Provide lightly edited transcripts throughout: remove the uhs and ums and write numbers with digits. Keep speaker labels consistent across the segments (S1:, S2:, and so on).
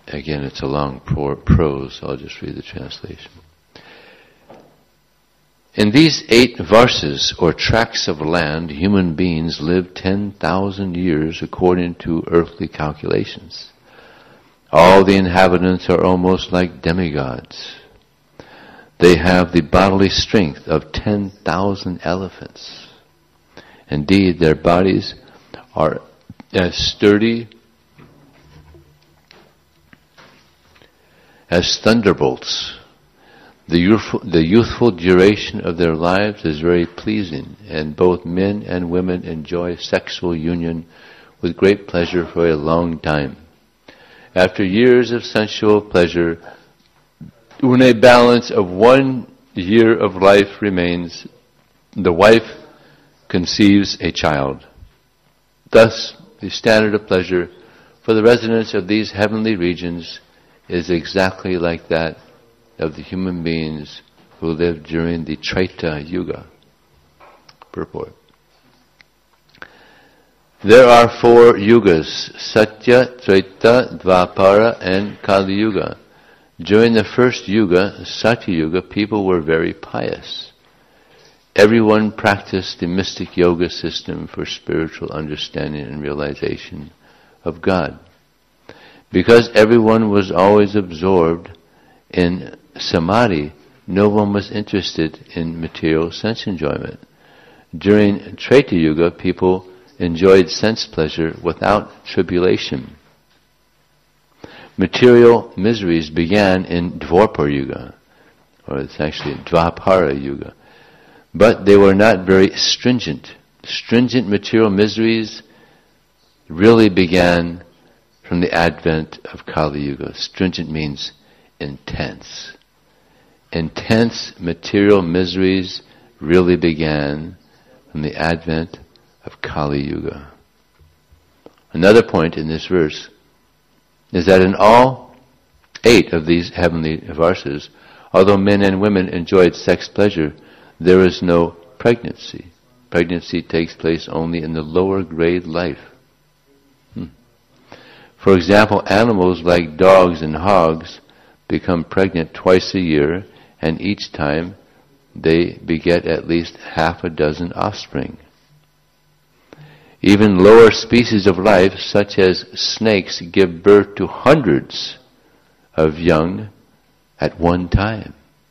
S1: Again, it's a long prose, so I'll just read the translation. In these 8 verses, or tracts of land, human beings live 10,000 years according to earthly calculations. All the inhabitants are almost like demigods. They have the bodily strength of 10,000 elephants. Indeed, their bodies are as sturdy as thunderbolts. The youthful duration of their lives is very pleasing, and both men and women enjoy sexual union with great pleasure for a long time. After years of sensual pleasure, when a balance of 1 year of life remains, the wife conceives a child. Thus, the standard of pleasure for the residents of these heavenly regions is exactly like that of the human beings who lived during the Treta Yuga. Purport. There are 4 yugas, Satya, Treta, Dvapara, and Kali Yuga. During the first yuga, Satya Yuga, people were very pious. Everyone practiced the mystic yoga system for spiritual understanding and realization of God. Because everyone was always absorbed in samadhi, no one was interested in material sense enjoyment. During Treta Yuga, people enjoyed sense pleasure without tribulation. Material miseries began in Dwapara Yuga, or it's actually Dvapara Yuga, but they were not very stringent. Stringent material miseries really began from the advent of Kali Yuga. Stringent means intense. Intense material miseries really began from the advent of Kali Yuga. Another point in this verse is that in all 8 of these heavenly verses, although men and women enjoyed sex pleasure, there is no pregnancy. Pregnancy takes place only in the lower grade life. For example, animals like dogs and hogs become pregnant twice a year, and each time they beget at least 6 offspring. Even lower species of life, such as snakes, give birth to hundreds of young at one time.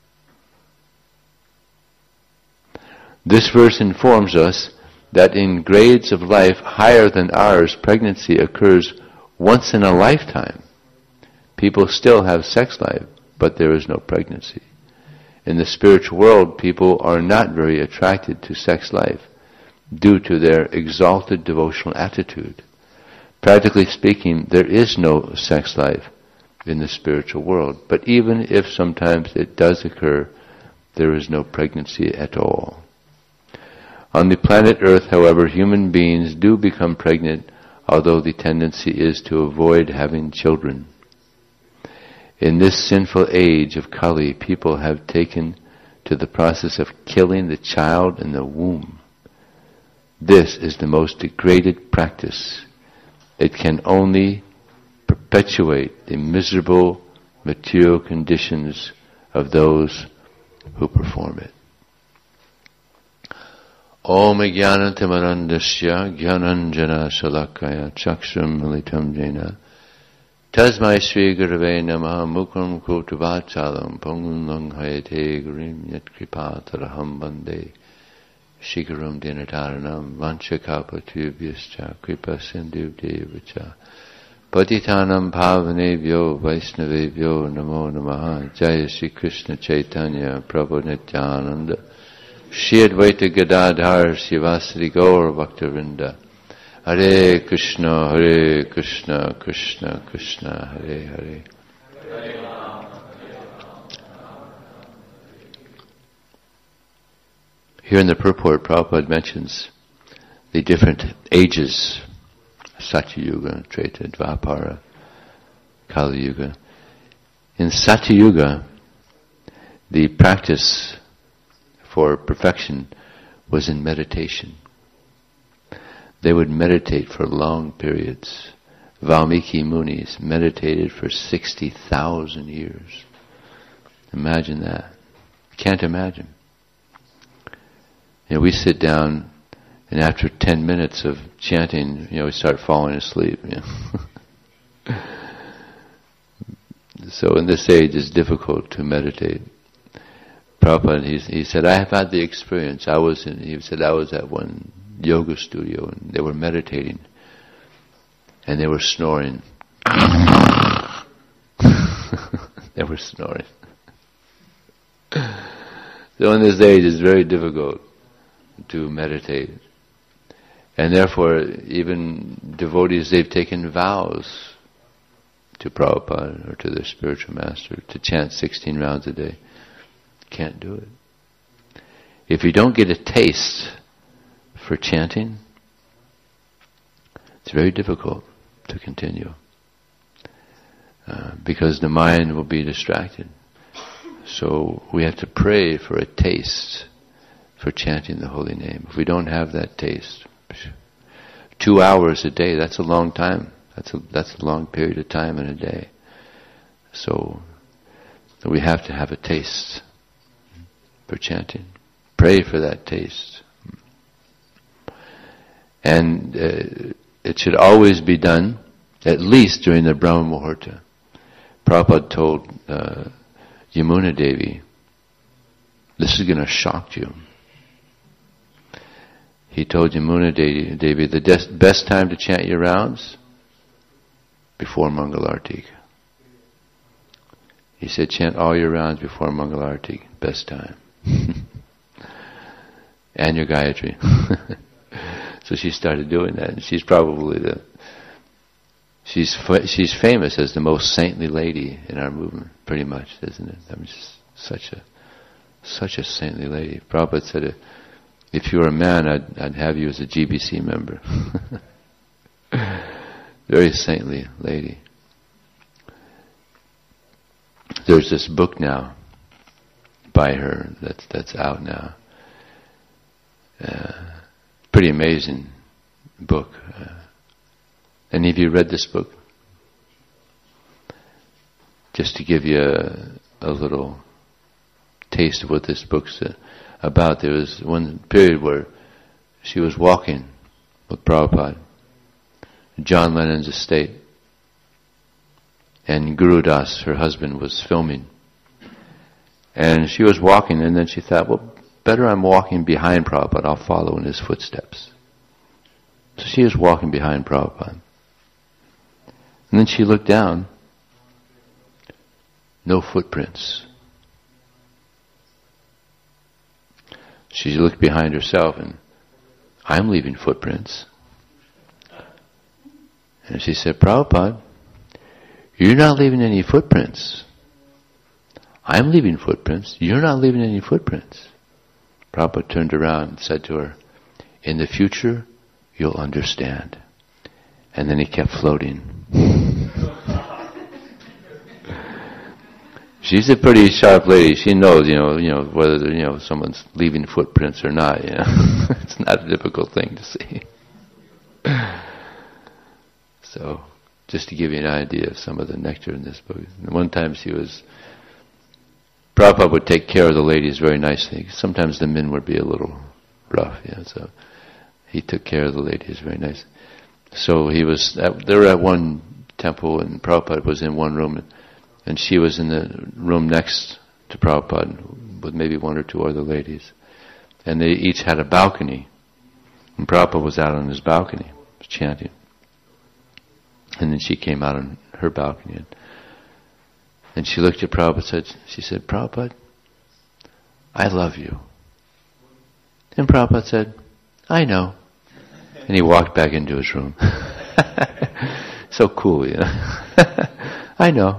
S1: This verse informs us that in grades of life higher than ours, pregnancy occurs once in a lifetime. People still have sex life, but there is no pregnancy. In the spiritual world, people are not very attracted to sex life due to their exalted devotional attitude. Practically speaking, there is no sex life in the spiritual world, but even if sometimes it does occur, there is no pregnancy at all. On the planet Earth, however, human beings do become pregnant, although the tendency is to avoid having children. In this sinful age of Kali, people have taken to the process of killing the child in the womb. This is the most degraded practice. It can only perpetuate the miserable material conditions of those who perform it. Om Jnanatamurandasya Jnananjana Shalakaya Chakshram Militam Jena Tasmai Sri Gurave Namaha Mukram Kotavachalam Pongum Langhayate Gurim Yat Kripataraham Bande Shikaram Dinataranam Vanchakapatubhyascha Kripa Sindhuvdevacha Patitanam Pavanebhyo Vaishnavebhyo Namo Namaha Jaya Shri Krishna Chaitanya Prabhu Nityananda Shri Advaita Gadadhar Sivasri Gaur Bhaktavinda Hare Krishna, Krishna Krishna, Hare Hare. Here in the purport, Prabhupada mentions the different ages, Satya Yuga, Treta, Dvapara, Kali Yuga. In Satya Yuga, the practice for perfection was in meditation. They would meditate for long periods, Valmiki Munis meditated for 60,000 years. Imagine that. Can't imagine. We sit down, and after 10 minutes of chanting, we start falling asleep. So in this age, it's difficult to meditate. Prabhupada, he said, I have had the experience. He said, I was at one yoga studio, and they were meditating, and they were snoring. They were snoring. So in this age, it's very difficult to meditate. And therefore, even devotees, they've taken vows to Prabhupada or to their spiritual master to chant 16 rounds a day. Can't do it. If you don't get a taste for chanting, it's very difficult to continue because the mind will be distracted. So we have to pray for a taste for chanting the holy name. If we don't have that taste, 2 hours a day, that's a long time. That's a long period of time in a day. So we have to have a taste for chanting. Pray for that taste. And it should always be done, at least during the Brahma Muhurta. Prabhupada told Yamuna Devi, this is going to shock you. He told Yamuna Devi, the best time to chant your rounds, before Mangalarti. He said, chant all your rounds before Mangalarti, best time. And your Gayatri. So she started doing that, and she's probably she's famous as the most saintly lady in our movement, pretty much, isn't it? I mean, such a saintly lady. Prabhupada said, if you were a man, I'd have you as a GBC member. Very saintly lady. There's this book now by her that's out now. Pretty amazing book. Any of you read this book? Just to give you a little taste of what this book's about. There was one period where she was walking with Prabhupada, John Lennon's estate, and Guru Das, her husband, was filming. And she was walking, and then she thought, well, better I'm walking behind Prabhupada, I'll follow in his footsteps. So she was walking behind Prabhupada. And then she looked down, no footprints. She looked behind herself, and I'm leaving footprints. And she said, Prabhupada, you're not leaving any footprints. I'm leaving footprints. You're not leaving any footprints. Prabhupada turned around and said to her, in the future, you'll understand. And then he kept floating. She's a pretty sharp lady. She knows, whether someone's leaving footprints or not. It's not a difficult thing to see. So, just to give you an idea of some of the nectar in this book. One time Prabhupada would take care of the ladies very nicely. Sometimes the men would be a little rough, so he took care of the ladies very nicely. So they were at one temple, and Prabhupada was in one room, and she was in the room next to Prabhupada with maybe one or two other ladies. And they each had a balcony. And Prabhupada was out on his balcony, chanting. And then she came out on her balcony. And she looked at Prabhupada, she said, Prabhupada, I love you. And Prabhupada said, I know. And he walked back into his room. So cool, I know.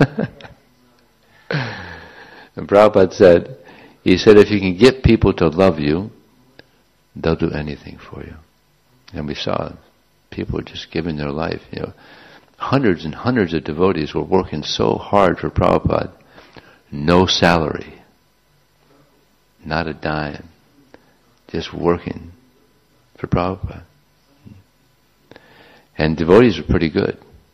S1: And Prabhupada said, if you can get people to love you, they'll do anything for you. And we saw people just giving their life, Hundreds and hundreds of devotees were working so hard for Prabhupada. No salary. Not a dime. Just working for Prabhupada. And devotees were pretty good.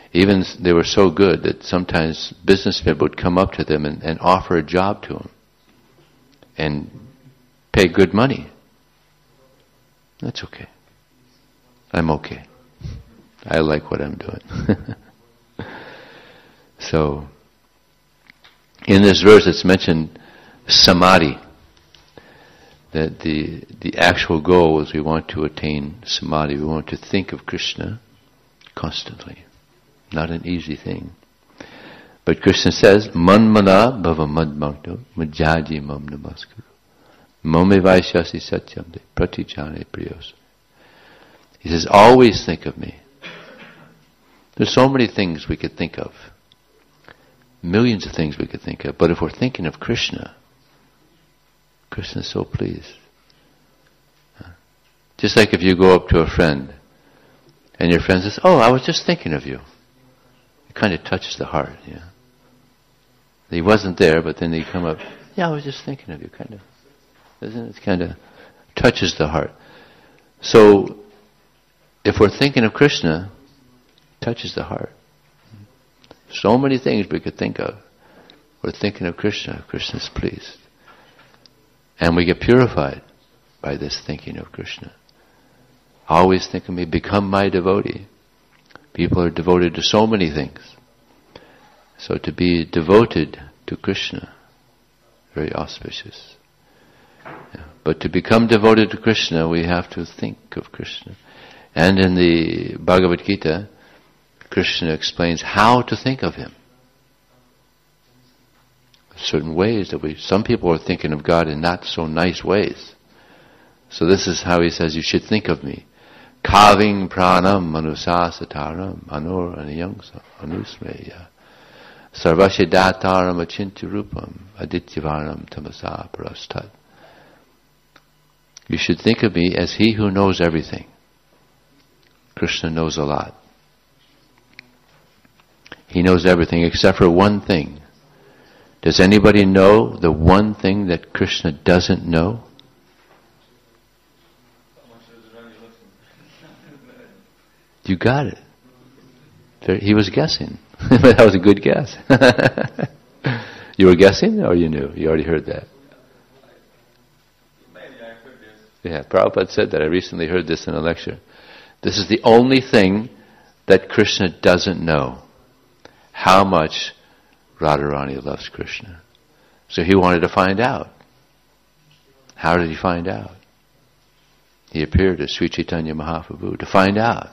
S1: Even they were so good that sometimes businessmen would come up to them and offer a job to them and pay good money. That's okay. I'm okay. I like what I'm doing. So, in this verse it's mentioned samadhi, that the actual goal is we want to attain samadhi. We want to think of Krishna constantly. Not an easy thing. But Krishna says, Manmana bhava madmagno majaji mam namaskuru mame vaishyasi satyam de pratijane priyos. He says, always think of me. There's so many things we could think of. Millions of things we could think of. But if we're thinking of Krishna, Krishna's so pleased. Just like if you go up to a friend and your friend says, oh, I was just thinking of you. It kind of touches the heart, yeah. He wasn't there, but then they come up, yeah, I was just thinking of you, kind of. Doesn't it? It kind of touches the heart. So, if we're thinking of Krishna, it touches the heart. So many things we could think of. We're thinking of Krishna. Krishna's pleased. And we get purified by this thinking of Krishna. Always think of me, become my devotee. People are devoted to so many things. So to be devoted to Krishna, very auspicious. Yeah. But to become devoted to Krishna, we have to think of Krishna. And in the Bhagavad Gita, Krishna explains how to think of Him. Certain ways that some people are thinking of God in not so nice ways. So this is how He says, you should think of me. Kaving pranam manusasataram anur aniyangsa anusmeya sarvasya dataram achinti rupam adityavarnam tamasa parastat. You should think of me as He who knows everything. Krishna knows a lot. He knows everything except for one thing. Does anybody know the one thing that Krishna doesn't know? You got it. He was guessing. But that was a good guess. You were guessing or you knew? You already heard that. Yeah, Prabhupada said that. I recently heard this in a lecture. This is the only thing that Krishna doesn't know. How much Radharani loves Krishna. So he wanted to find out. How did he find out? He appeared as Sri Chaitanya Mahaprabhu to find out.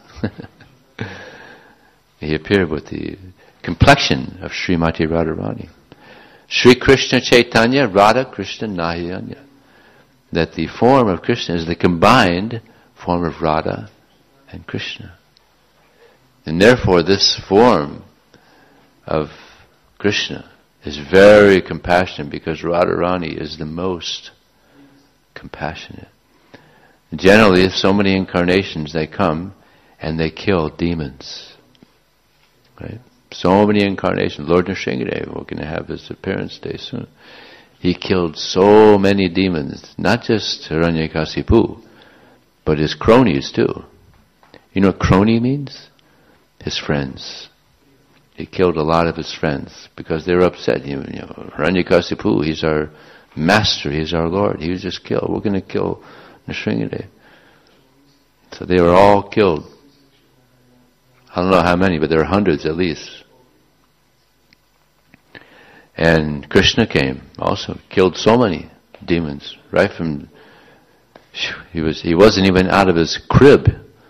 S1: He appeared with the complexion of Srimati Radharani. Sri Krishna Chaitanya Radha Krishna Nahiyanya. That the form of Krishna is the combined form of Radha and Krishna. And therefore this form of Krishna is very compassionate because Radharani is the most compassionate. Generally, so many incarnations they come and they kill demons. Right? So many incarnations. Lord Nrsingadev, we're going to have his appearance day soon. He killed so many demons, not just Hiranyakasipu, but his cronies too. You know what crony means? His friends. He killed a lot of his friends because they were upset. Hiranyakasipu, he's our master, he's our Lord. He was just killed. We're going to kill Nrsingadev. So they were all killed. I don't know how many, but there were hundreds at least. And Krishna came also, killed so many demons, right from, he wasn't even out of his crib.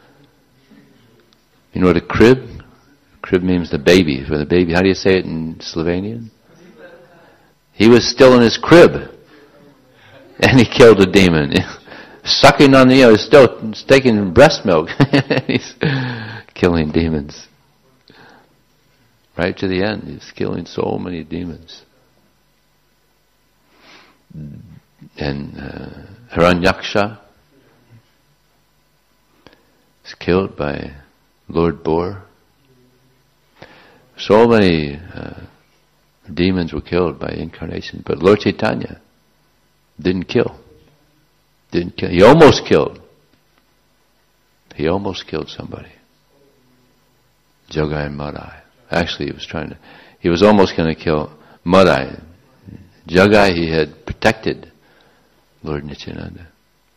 S1: You know what a crib? Crib means the baby. For the baby, how do you say it in Slovenian? He was still in his crib. And he killed a demon. Sucking on the, still taking breast milk. He's killing demons. Right to the end, he's killing so many demons. And Hiranyaksha is killed by Lord Boar. So many demons were killed by incarnation, but Lord Chaitanya didn't kill. He almost killed. He almost killed somebody. Jogai and Madai. Actually, he was almost going to kill Madai. Jogai, he had protected Lord Nityananda.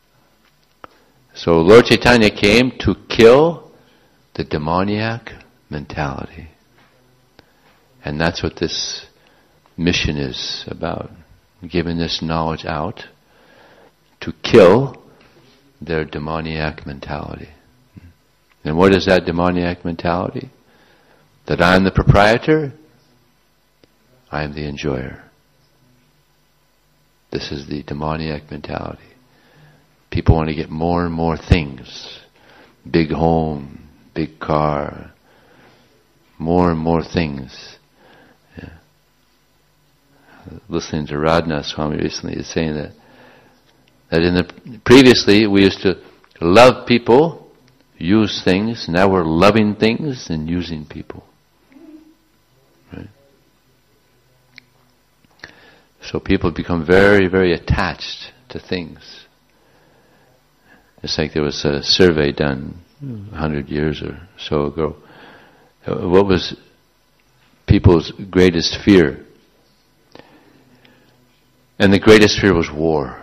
S1: So Lord Chaitanya came to kill the demoniac mentality. And that's what this mission is about. Giving this knowledge out to kill their demoniac mentality. And what is that demoniac mentality? That I am the proprietor, I am the enjoyer. This is the demoniac mentality. People want to get more and more things. Big home, big car, more and more things. Yeah. Listening to Radhanath Swami recently is saying that previously we used to love people, use things, now we're loving things and using people. Right? So people become very, very attached to things. It's like there was a survey done 100 years or so ago. What was people's greatest fear? And the greatest fear was war.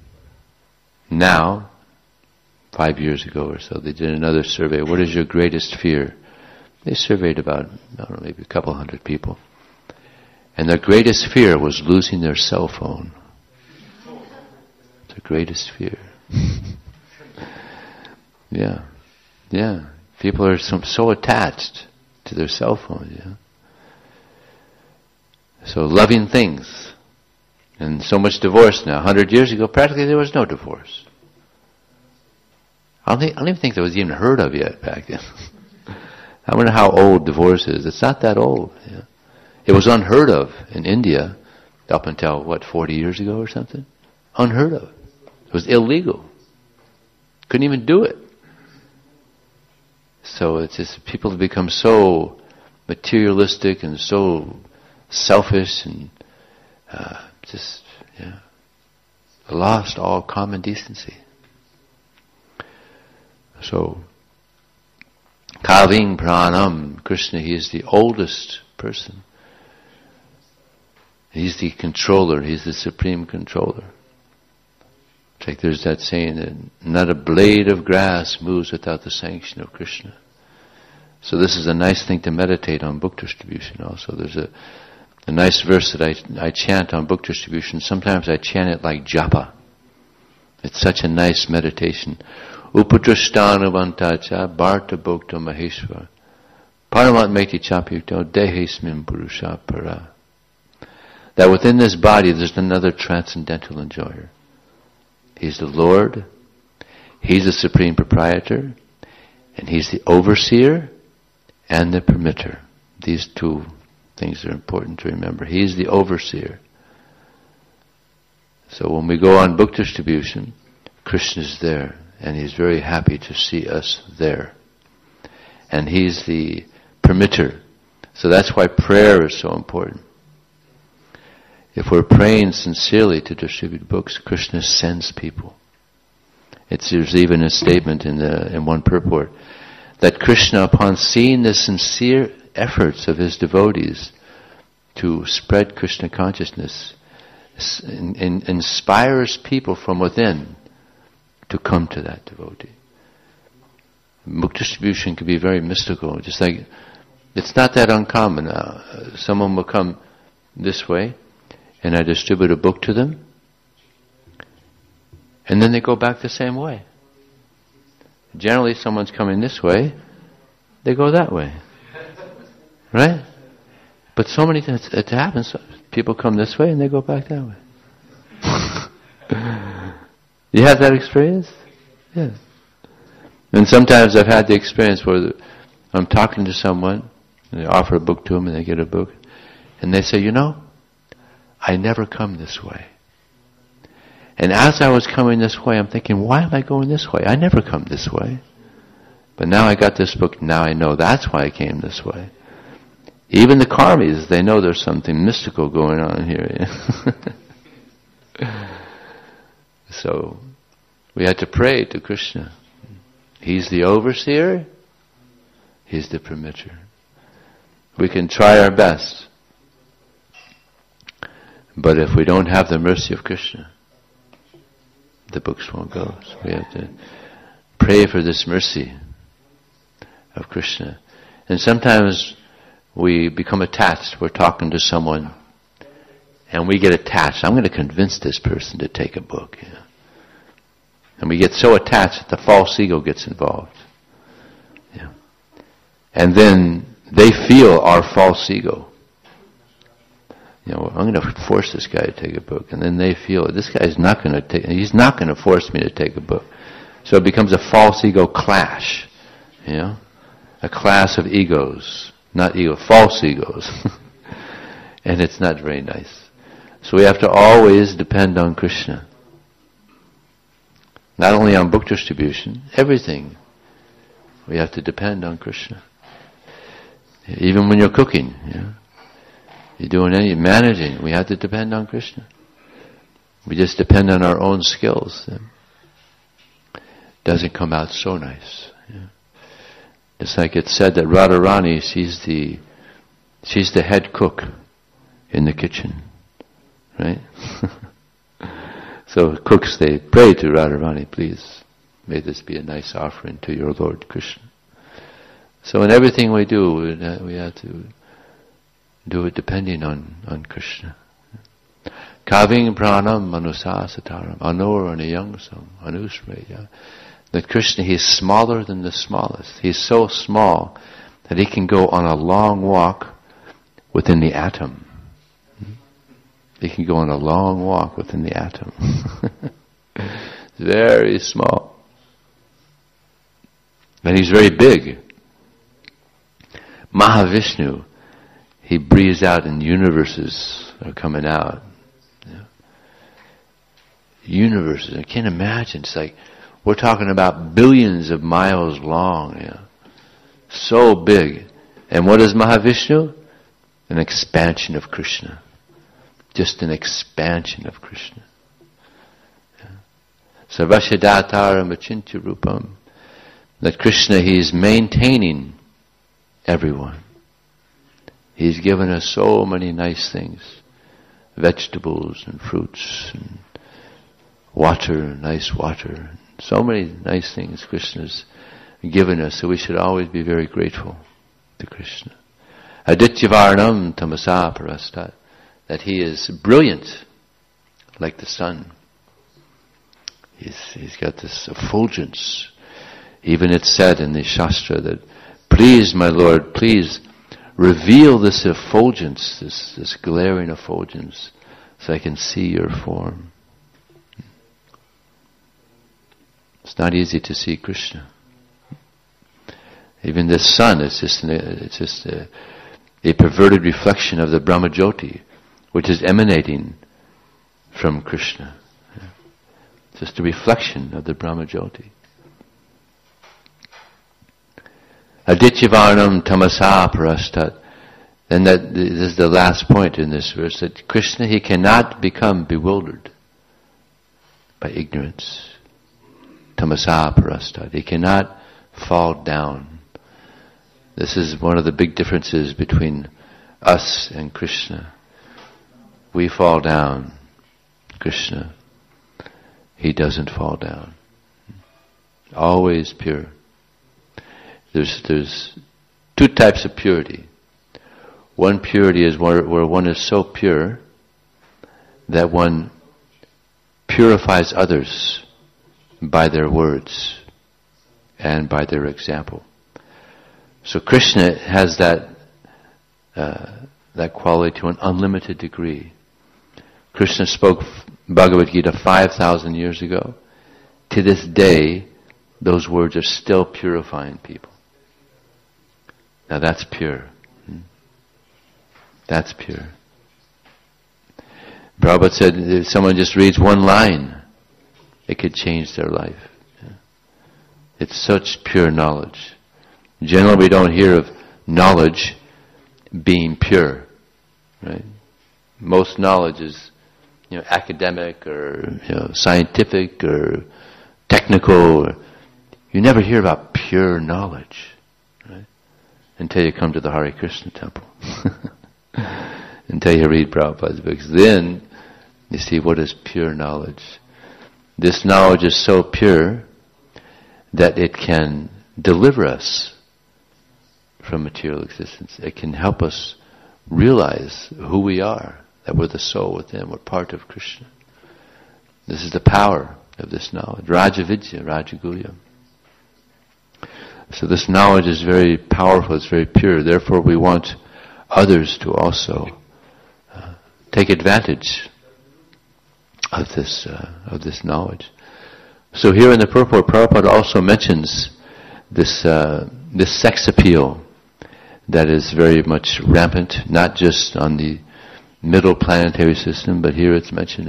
S1: Now, 5 years ago or so, they did another survey. What is your greatest fear? They surveyed about, I don't know, maybe a couple hundred people. And their greatest fear was losing their cell phone. Their greatest fear. Yeah. People are so attached to their cell phones, yeah. So loving things. And so much divorce now. 100 years ago, practically there was no divorce. I don't even think that was even heard of yet back then. I wonder how old divorce is. It's not that old. Yeah. It was unheard of in India up until, 40 years ago or something? Unheard of. It was illegal. Couldn't even do it. So it's just people have become so materialistic and so selfish and lost all common decency. So Kaving Pranam, Krishna, he is the oldest person. He's the controller, he's the supreme controller. It's like there's that saying that not a blade of grass moves without the sanction of Krishna. So this is a nice thing to meditate on book distribution also. There's a nice verse that I chant on book distribution. Sometimes I chant it like japa. It's such a nice meditation. Upadrashthanavantacha bharta bhokta maheshwar paramat meti chapyukto dehesmin purusha para. That within this body there's another transcendental enjoyer. He's the Lord, He's the supreme proprietor, and He's the overseer and the permitter. These two things are important to remember. He's the overseer. So when we go on book distribution, Krishna's there, and He's very happy to see us there. And He's the permitter. So that's why prayer is so important. If we're praying sincerely to distribute books, Krishna sends people. There's even a statement in one purport that Krishna, upon seeing the sincere efforts of his devotees to spread Krishna consciousness, inspires people from within to come to that devotee. Book distribution can be very mystical. Just like, it's not that uncommon. Someone will come this way, and I distribute a book to them, and then they go back the same way. Generally, someone's coming this way, they go that way. Right? But so many times it happens, people come this way and they go back that way. You have that experience? Yes. And sometimes I've had the experience where I'm talking to someone, and they offer a book to them and they get a book, and they say, I never come this way. And as I was coming this way, I'm thinking, why am I going this way? I never come this way. But now I got this book, now I know that's why I came this way. Even the karmis, they know there's something mystical going on here. So, we had to pray to Krishna. He's the overseer, He's the permitter. We can try our best. But if we don't have the mercy of Krishna, the books won't go. So we have to pray for this mercy of Krishna. And sometimes we become attached. We're talking to someone and we get attached. I'm going to convince this person to take a book. You know? And we get so attached that the false ego gets involved. Yeah. And then they feel our false ego. You know, I'm going to force this guy to take a book. And then they feel, this guy's not going to take, he's not going to force me to take a book. So it becomes a false ego clash. You know? A class of egos. Not ego, false egos. And it's not very nice. So we have to always depend on Krishna. Not only on book distribution, everything. We have to depend on Krishna. Even when you're cooking, you know, you're doing any managing, we have to depend on Krishna. We just depend on our own skills. It doesn't come out so nice. Yeah. It's like it's said that Radharani, she's the head cook in the kitchen, right? So cooks, they pray to Radharani, please, may this be a nice offering to your Lord Krishna. So in everything we do, we have to do it depending on Krishna. Kaving pranam manusa sataram anor aniyangsam anusmreya. That Krishna, He is smaller than the smallest. He is so small that He can go on a long walk within the atom. He can go on a long walk within the atom. Very small. And He's very big. Mahavishnu, He breathes out and universes are coming out. Yeah. Universes, I can't imagine. It's like, we're talking about billions of miles long. Yeah. So big. And what is Mahavishnu? An expansion of Krishna. Just an expansion of Krishna. Sarvasya Dataram Achintya Rupam. That Krishna, He is maintaining everyone. He's given us so many nice things. Vegetables and fruits and water, nice water. So many nice things Krishna's given us, so we should always be very grateful to Krishna. Adityavarnam tamasa parastat. That He is brilliant like the sun. He's got this effulgence. Even it's said in the Shastra that, please, my Lord, please reveal this effulgence, this glaring effulgence, so I can see your form. It's not easy to see Krishna. Even the sun is just a perverted reflection of the Brahmajyoti, which is emanating from Krishna. Just a reflection of the Brahmajyoti. Adityavarnam tamasa parastat. And this is the last point in this verse, that Krishna, He cannot become bewildered by ignorance. Tamasa parastat. He cannot fall down. This is one of the big differences between us and Krishna. We fall down. Krishna, He doesn't fall down. Always pure. There's two types of purity. One purity is where one is so pure that one purifies others by their words and by their example. So Krishna has that quality to an unlimited degree. Krishna spoke Bhagavad Gita 5,000 years ago. To this day, those words are still purifying people. Now that's pure. That's pure. Prabhupada said if someone just reads one line, it could change their life. It's such pure knowledge. Generally, we don't hear of knowledge being pure, right? Most knowledge is, academic or scientific or technical. You never hear about pure knowledge, right? Until you come to the Hare Krishna temple. until you read Prabhupada's books. Then you see what is pure knowledge. This knowledge is so pure that it can deliver us from material existence. It can help us realize who we are, that we're the soul within, we're part of Krishna. This is the power of this knowledge. Rajavidya, Rajagulya. So this knowledge is very powerful, it's very pure. Therefore we want others to also take advantage of this knowledge. So here in the purport, Prabhupada also mentions this sex appeal that is very much rampant, not just on the middle planetary system, but here it's mentioned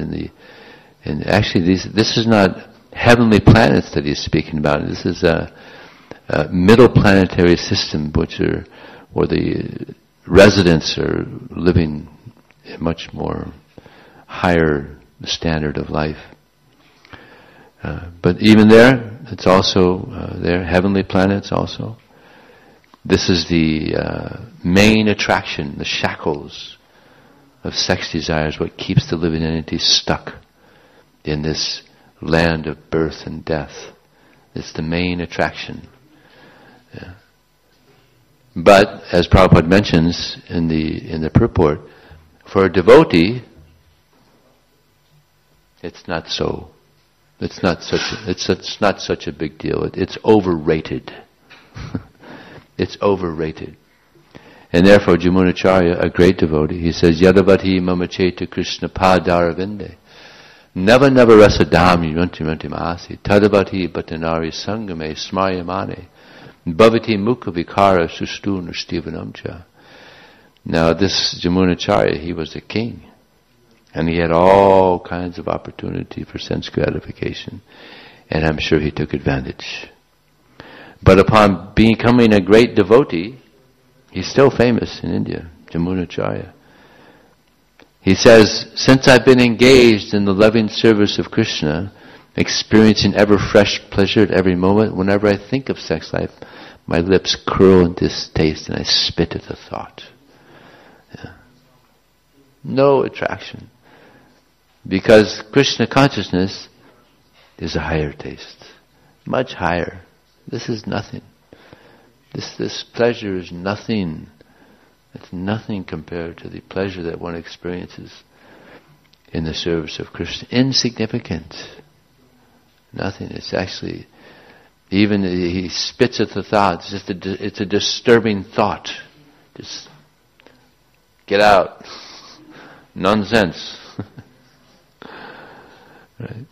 S1: this is not heavenly planets that he's speaking about. This is a middle planetary system, where the residents are living a much more higher standard of life. But even there, it's also there, heavenly planets also. This is the main attraction, the shackles of sex desires, what keeps the living entity stuck in this land of birth and death. It's the main attraction. Yeah. But, as Prabhupada mentions in the purport, for a devotee, it's not so. It's not such a big deal. It's overrated. It's overrated. And therefore, Jamunacharya, a great devotee, he says, Yadavati mamacheta Krishna padaravinde. Never rasadami ranti maasi. Tadavati batanari sangame smayamane. Bhavati mukha vikara sustu nashtivanamcha. Now this Jamunacharya, he was a king. And he had all kinds of opportunity for sense gratification. And I'm sure he took advantage. But upon becoming a great devotee, he's still famous in India, Jamunacharya. He says, since I've been engaged in the loving service of Krishna, experiencing ever fresh pleasure at every moment, whenever I think of sex life, my lips curl in distaste and I spit at the thought. Yeah. No attraction. Because Krishna consciousness is a higher taste. Much higher. This is nothing. This pleasure is nothing. It's nothing compared to the pleasure that one experiences in the service of Krishna. Insignificant. Nothing. It's actually, even he spits at the thought. It's a disturbing thought. Just get out. Nonsense. Right.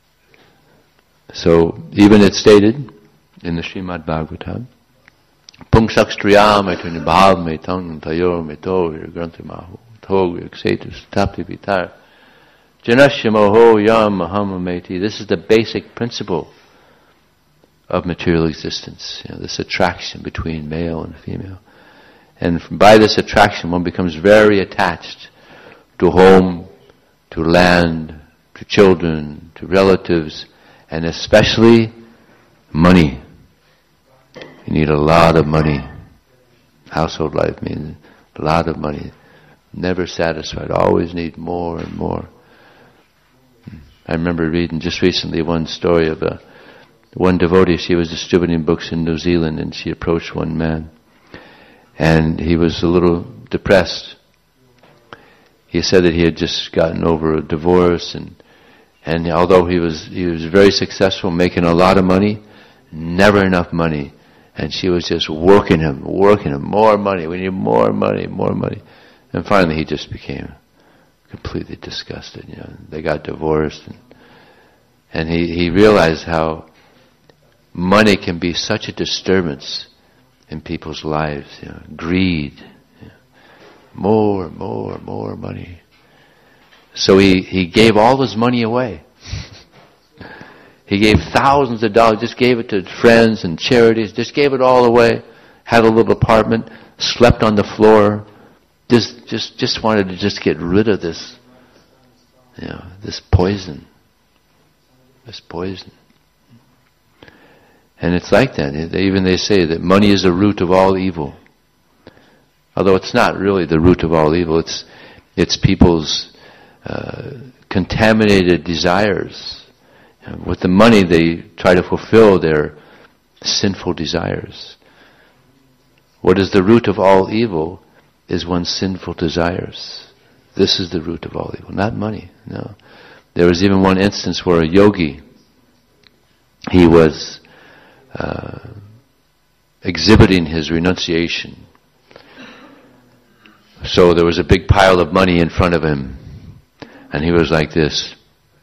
S1: So even it's stated in the Srimad Bhagavatam, Pungshakstriyam etuni bhav me tang tayor me to granthi mahu tog exetus tapti vitar janasya moho yam mahamameti. This is the basic principle of material existence. This attraction between male and female. And by this attraction one becomes very attached to home, to land, to children, to relatives, and especially money. You need a lot of money. Household life means a lot of money. Never satisfied. Always need more and more. I remember reading just recently one story of one devotee. She was distributing books in New Zealand and she approached one man. And he was a little depressed. He said that he had just gotten over a divorce and although he was very successful, making a lot of money, never enough money. And she was just working him, more money, we need more money. And finally he just became completely disgusted. They got divorced and he realized how money can be such a disturbance in people's lives. Greed. More money. So he gave all his money away. He gave thousands of dollars, just gave it to friends and charities, just gave it all away, had a little apartment, slept on the floor, just wanted to just get rid of this, this poison. And it's like that. They say that money is the root of all evil. Although it's not really the root of all evil, It's people's contaminated desires. With the money, they try to fulfill their sinful desires. What is the root of all evil is one's sinful desires. This is the root of all evil, not money. No. There was even one instance where a yogi, he was exhibiting his renunciation. So there was a big pile of money in front of him, and he was like this,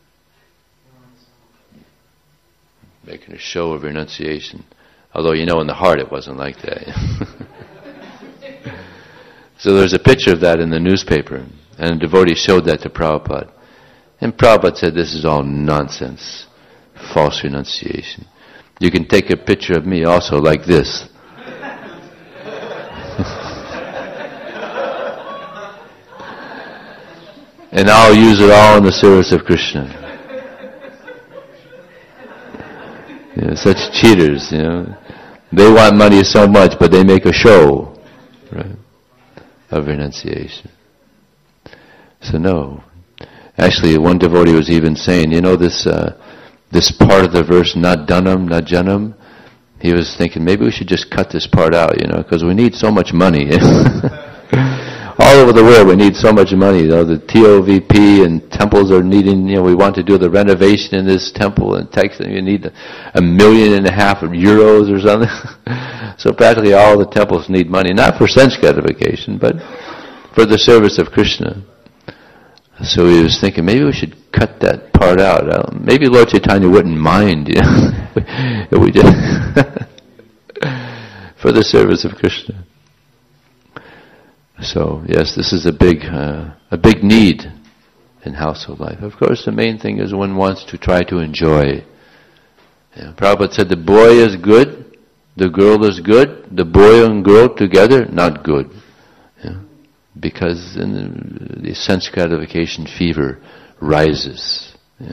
S1: making a show of renunciation. Although, in the heart it wasn't like that. So there's a picture of that in the newspaper, and a devotee showed that to Prabhupada. And Prabhupada said, this is all nonsense, false renunciation. You can take a picture of me also like this. And I'll use it all in the service of Krishna. Such cheaters, They want money so much, but they make a show, right, of renunciation. So no. Actually, one devotee was even saying, this part of the verse, not dhanam, not janam, he was thinking, maybe we should just cut this part out, because we need so much money. All over the world we need so much money. The TOVP and temples are needing, we want to do the renovation in this temple in Texas. You need $1.5 million euros or something. So practically all the temples need money, not for sense gratification, but for the service of Krishna. So he was thinking, maybe we should cut that part out. Maybe Lord Chaitanya wouldn't mind if we just for the service of Krishna. So yes, this is a big need in household life. Of course, the main thing is one wants to try to enjoy. Prabhupada said the boy is good, the girl is good, the boy and girl together, not good. Because the sense gratification fever rises.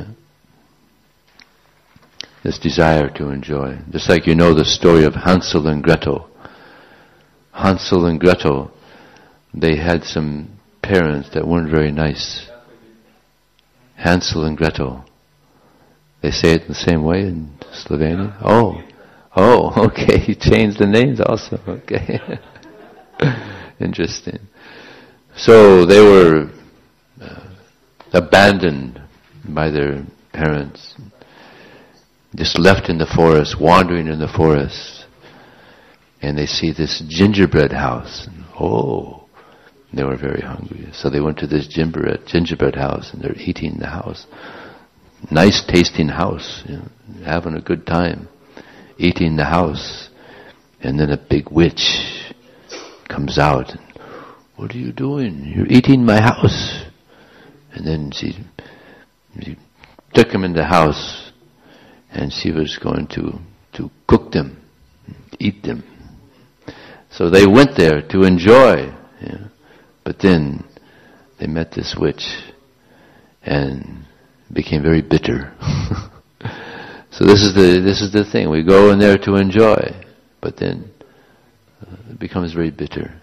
S1: This desire to enjoy. Just like the story of Hansel and Gretel. Hansel and Gretel, they had some parents that weren't very nice. Hansel and Gretel. They say it the same way in Slovenia? Oh, okay. You changed the names also. Okay. Interesting. So they were abandoned by their parents, just left in the forest, wandering in the forest. And they see this gingerbread house. They were very hungry. So they went to this gingerbread house, and they're eating the house. Nice tasting house, having a good time, eating the house. And then a big witch comes out. And, what are you doing? You're eating my house. And then she took him in the house, and she was going to cook them, eat them. So they went there to enjoy. But then they met this witch and became very bitter. So this is the thing. We go in there to enjoy, but then it becomes very bitter.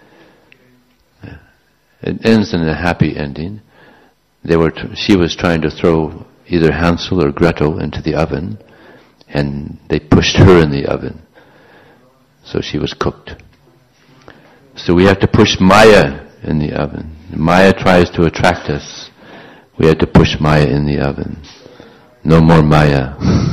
S1: It ends in a happy ending. She was trying to throw either Hansel or Gretel into the oven, and they pushed her in the oven. So she was cooked. So we have to push Maya in the oven. Maya tries to attract us. We have to push Maya in the oven. No more Maya.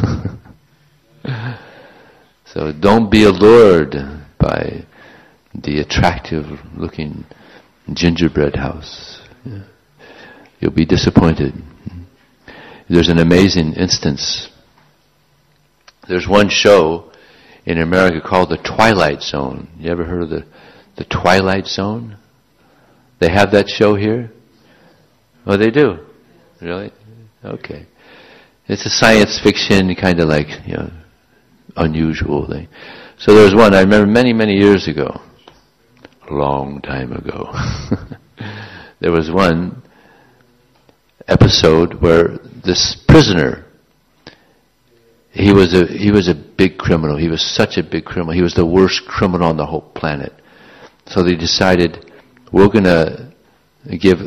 S1: So don't be allured by the attractive looking gingerbread house. You'll be disappointed. There's an amazing instance. There's one show in America called The Twilight Zone. You ever heard of the Twilight Zone? They have that show here? Oh, they do? Really? Okay. It's a science fiction, kind of like, unusual thing. So there's one, I remember many years ago, a long time ago, there was one episode where this prisoner, he was a big criminal. He was such a big criminal. He was the worst criminal on the whole planet. So they decided, we're going to give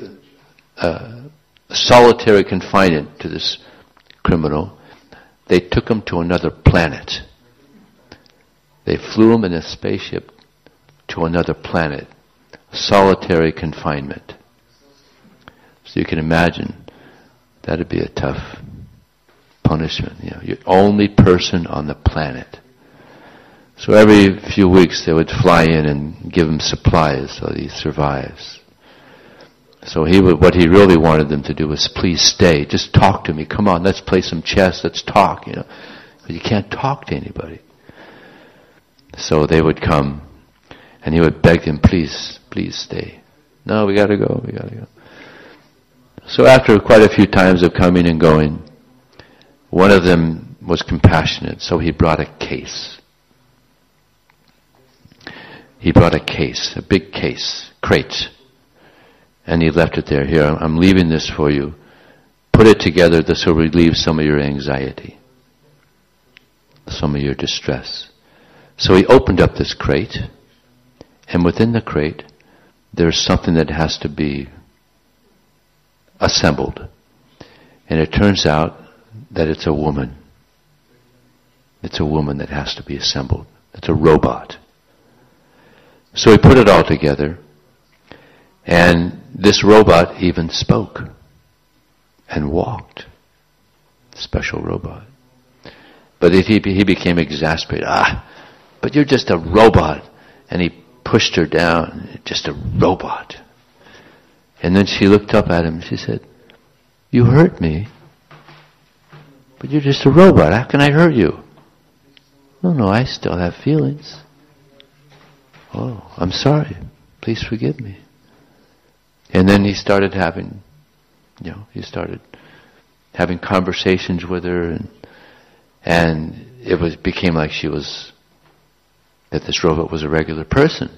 S1: solitary confinement to this criminal, they took him to another planet. They flew him in a spaceship to another planet. Solitary confinement. So you can imagine that'd be a tough punishment. You're the only person on the planet. So every few weeks they would fly in and give him supplies so that he survives. So what he really wanted them to do was, please stay, just talk to me, come on, let's play some chess, let's talk, But you can't talk to anybody. So they would come, and he would beg them, please stay. No, we gotta go. So after quite a few times of coming and going, one of them was compassionate, so he brought a case. He brought a big case, crate. And he left it there. Here, I'm leaving this for you. Put it together. This will relieve some of your anxiety, some of your distress. So he opened up this crate, and within the crate, there's something that has to be assembled. And it turns out that it's a woman. It's a woman that has to be assembled. It's a robot. So he put it all together, and this robot even spoke and walked. Special robot. But he became exasperated. But you're just a robot. And he pushed her down. Just a robot. And then she looked up at him and she said, you hurt me. But you're just a robot. How can I hurt you? No, I still have feelings. Oh, I'm sorry. Please forgive me. And then he started having conversations with her, and it became like that this robot was a regular person.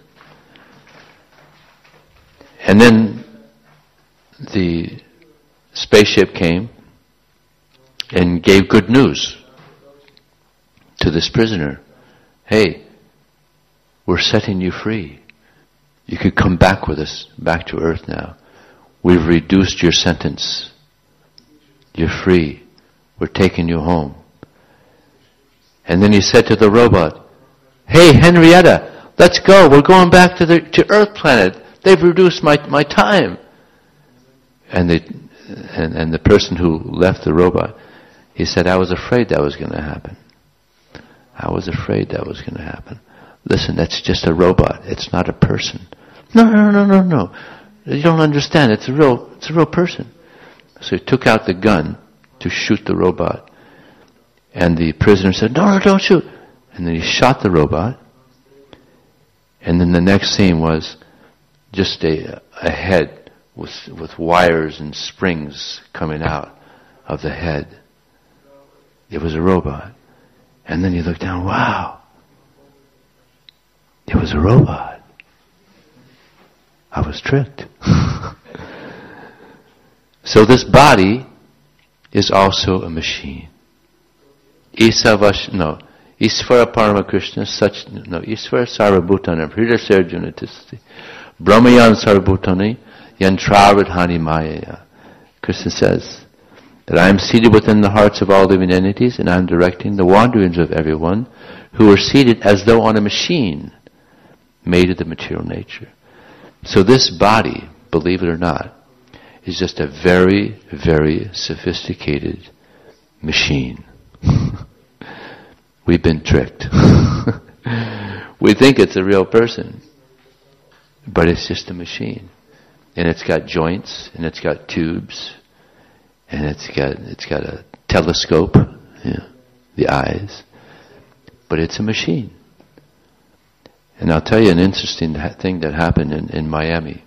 S1: And then the spaceship came and gave good news to this prisoner. Hey, we're setting you free. You could come back with us, back to Earth now. We've reduced your sentence. You're free. We're taking you home. And then he said to the robot, hey, Henrietta, let's go. We're going back to Earth planet. They've reduced my time. And the person who left the robot, he said, I was afraid that was going to happen. I was afraid that was going to happen. Listen, that's just a robot. It's not a person. No. You don't understand. It's a real person. So he took out the gun to shoot the robot. And the prisoner said, no, don't shoot. And then he shot the robot. And then the next scene was just a head with wires and springs coming out of the head. It was a robot. And then he looked down, wow. It was a robot. I was tricked. So this body is also a machine. Isvara Paramakrishna Isvara Sarvabhutanam Hridasya Junatisti Brahmayan Sarvabhutani Yantravidhani Mayaya. Krishna says that I am seated within the hearts of all living entities, and I am directing the wanderings of everyone who are seated as though on a machine made of the material nature. So this body, believe it or not, is just a very, very sophisticated machine. We've been tricked. We think it's a real person, but it's just a machine. And it's got joints, and it's got tubes, and it's got a telescope, the eyes, but it's a machine. And I'll tell you an interesting thing that happened in Miami.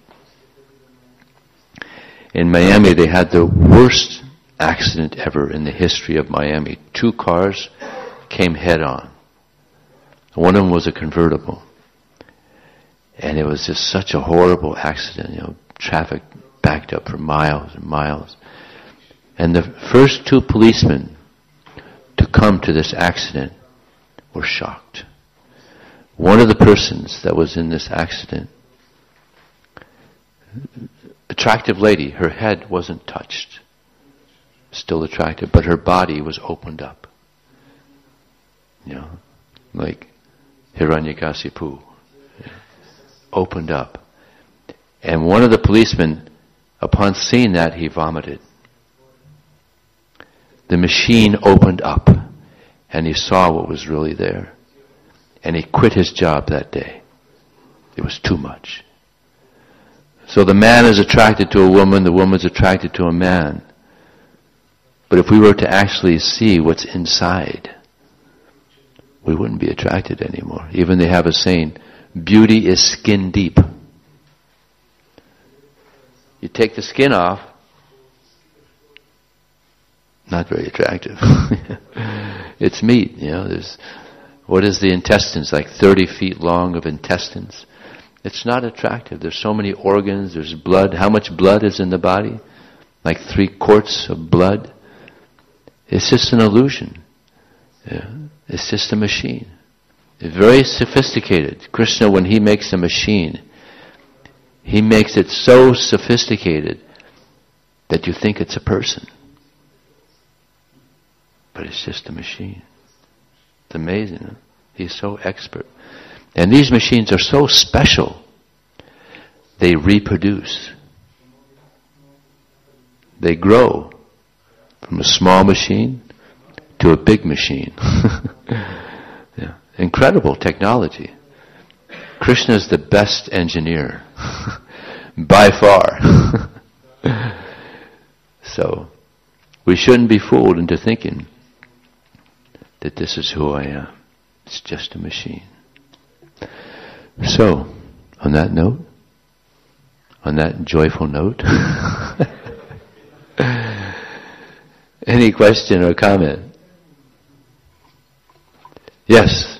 S1: In Miami, they had the worst accident ever in the history of Miami. 2 cars came head on. One of them was a convertible. And it was just such a horrible accident. Traffic backed up for miles and miles. And the first 2 policemen to come to this accident were shocked. One of the persons that was in this accident attractive lady, her head wasn't touched. Still attractive, but her body was opened up. You know, like Hiranyakasipu. Opened up. And one of the policemen, upon seeing that, he vomited. The machine opened up, and he saw what was really there. And he quit his job that day. It was too much. So the man is attracted to a woman, the woman's attracted to a man. But if we were to actually see what's inside, we wouldn't be attracted anymore. Even they have a saying, beauty is skin deep. You take the skin off, not very attractive. It's meat, you know. What is the intestines? Like 30 feet long of intestines. It's not attractive. There's so many organs, there's blood. How much blood is in the body? Like 3 quarts of blood. It's just an illusion. Yeah. It's just a machine. It's very sophisticated. Krishna, when he makes a machine, he makes it so sophisticated that you think it's a person. But it's just a machine. It's amazing. Huh? He's so expert. And these machines are so special. They reproduce. They grow from a small machine to a big machine. Yeah. Incredible technology. Krishna is the best engineer. By far. So, we shouldn't be fooled into thinking that this is who I am. It's just a machine. So, on that note, on that joyful note, any question or comment? Yes.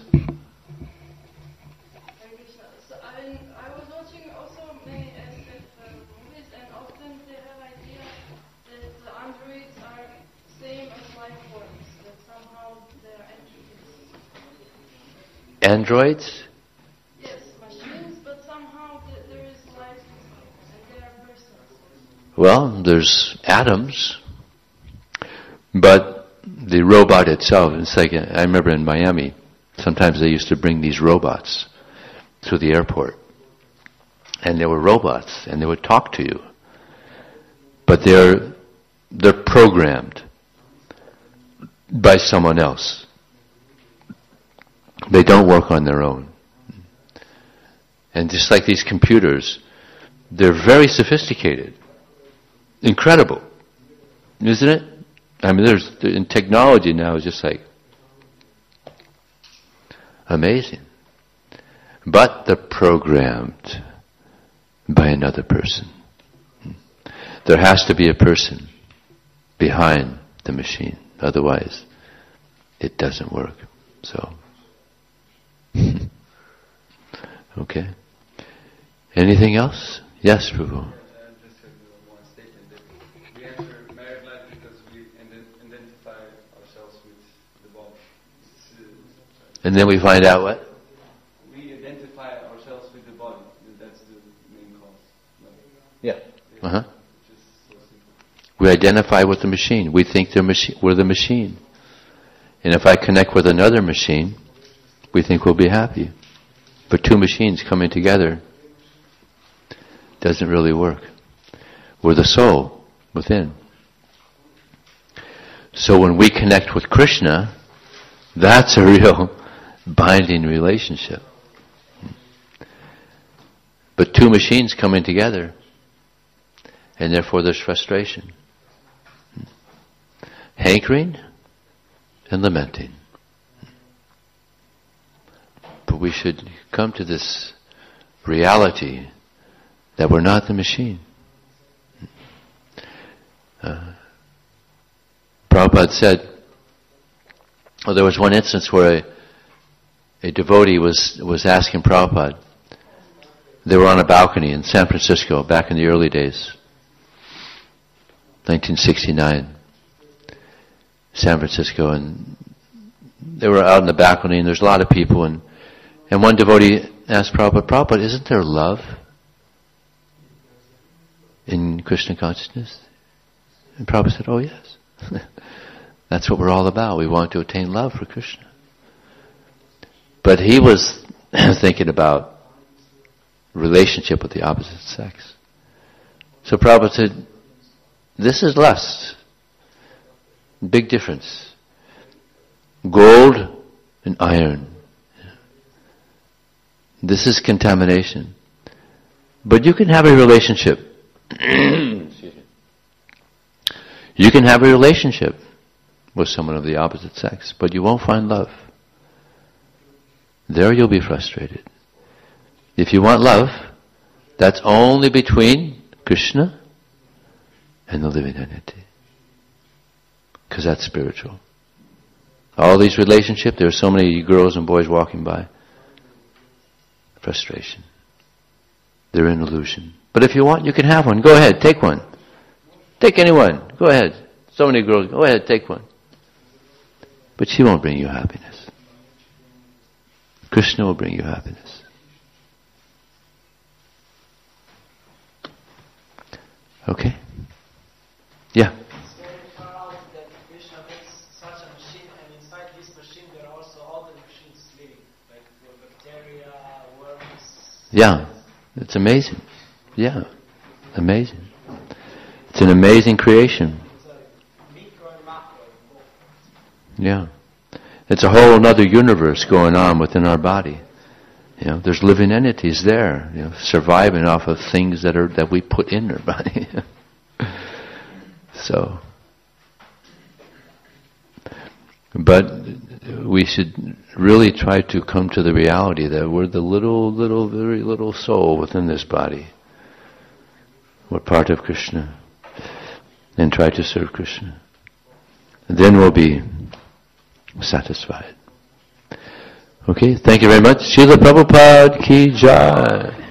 S2: So I was watching also many SF movies, and often they have idea that the androids are same as life forms, that somehow they are entities.
S1: Androids?
S2: Yes, machines, but somehow there is life and they are persons.
S1: Well, there's atoms, but the robot itself, it's like, I remember in Miami, sometimes they used to bring these robots to the airport. And they were robots, and they would talk to you. But they're programmed by someone else. They don't work on their own. And just like these computers, they're very sophisticated. Incredible. Isn't it? I mean, in technology now is just like amazing. But they're programmed by another person. There has to be a person behind the machine. Otherwise, it doesn't work. So, okay. Anything else? Yes, Prabhu. And then we find out what?
S3: We identify ourselves with the body. That's the main cause.
S1: Yeah. Uh-huh. We identify with the machine. We think we're the machine. And if I connect with another machine, we think we'll be happy. But 2 machines coming together doesn't really work. We're the soul within. So when we connect with Krishna, that's a real binding relationship. But 2 machines coming together, and therefore there's frustration. Hankering and lamenting. But we should come to this reality that we're not the machine. Prabhupada said, there was one instance where a devotee was asking Prabhupada. They were on a balcony in San Francisco back in the early days, 1969, San Francisco, and they were out on the balcony, and there's a lot of people, and one devotee asked Prabhupada, isn't there love? in Krishna consciousness? And Prabhupada said, oh yes. That's what we're all about. We want to attain love for Krishna. But he was thinking about relationship with the opposite sex. So Prabhupada said, this is lust. Big difference. Gold and iron. This is contamination. But you can have a relationship. You can have a relationship with someone of the opposite sex, but you won't find love. There you'll be frustrated. If you want love, that's only between Krishna and the living entity. Because that's spiritual. All these relationships, there are so many girls and boys walking by. Frustration. They're an illusion. But if you want, you can have one. Go ahead, take one. Take anyone. Go ahead. So many girls, go ahead, take one. But she won't bring you happiness. Krishna will bring you happiness. Okay? Yeah.
S4: It's very far out that Krishna makes such a machine, and inside this machine there are also other machines living, like bacteria, worms.
S1: Yeah. It's amazing. Yeah. Amazing. It's an amazing creation.
S4: It's a micro and macro.
S1: Yeah. It's a whole other universe going on within our body. You know, there's living entities there, you know, surviving off of things that we put in our body. So, but we should really try to come to the reality that we're the very little soul within this body. We're part of Krishna. And try to serve Krishna. And then we'll be satisfied. Okay, thank you very much. Srila Prabhupada ki jai.